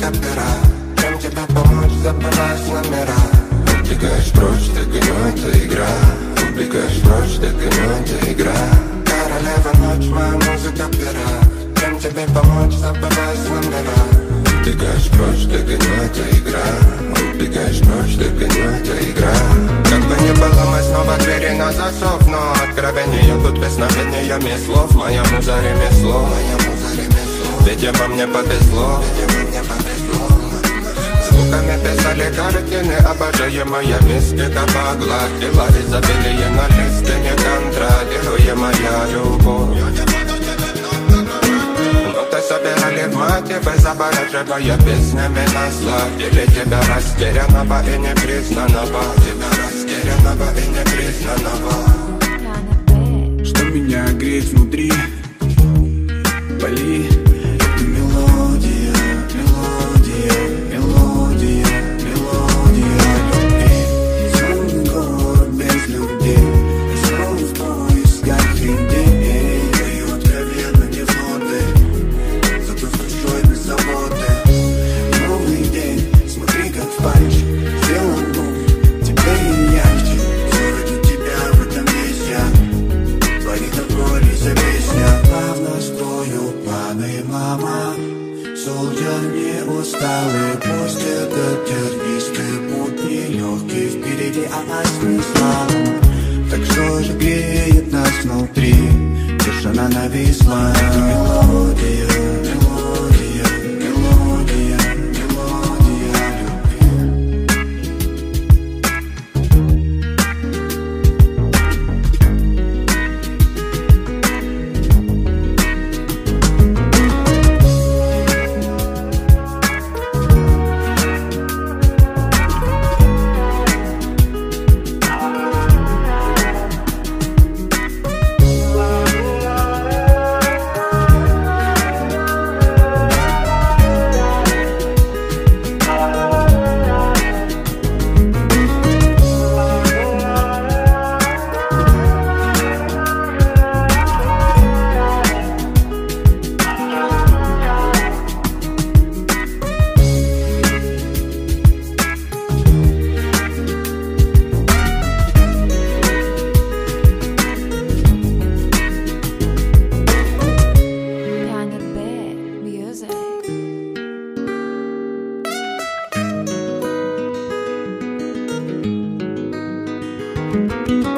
музыка пера. Чем тебе помочь, забываешь номера. Убегаешь прочь, так и это игра. Убегаешь прочь, так и это игра. Королева ночь, моя музыка пера. Чем тебе помочь, забываешь номера. Убегаешь прочь, так и это игра. Убегаешь прочь, так и это игра. Как бы ни было, мы снова двери на засов. Но откровения тут песнопениями слов. Моя муза ремесло, ведь обо мне повезло. Звуками писали картины, обожаемая мистика погладила изобилие на листе, неконтролируемая любовь. Ноты собирали в мотивы, завораживая песнями насладили тебя растерянного и непризнанного. Тебя растерянного и непризнанного. Что меня греет внутри? Боли. Это мелодия, мелодия, мелодия, мелодия любви. Темный город без людей, я снова в поисках идей. Твои откровенно невзгоды, зато с душой без заботы. Новый день, смотри как в пальчик сделан новый, теперь и ярче. Все ради тебя в этом весь я. Твои такой за песня. Плавно строю планы, мама. Солдат не усталый, пусть этот тернистый путь нелегкий. Впереди опасный слалом. Так что же греет нас внутри? Тишина нависла. Это мелодия, мелодия, мелодия, мелодия любви. Music.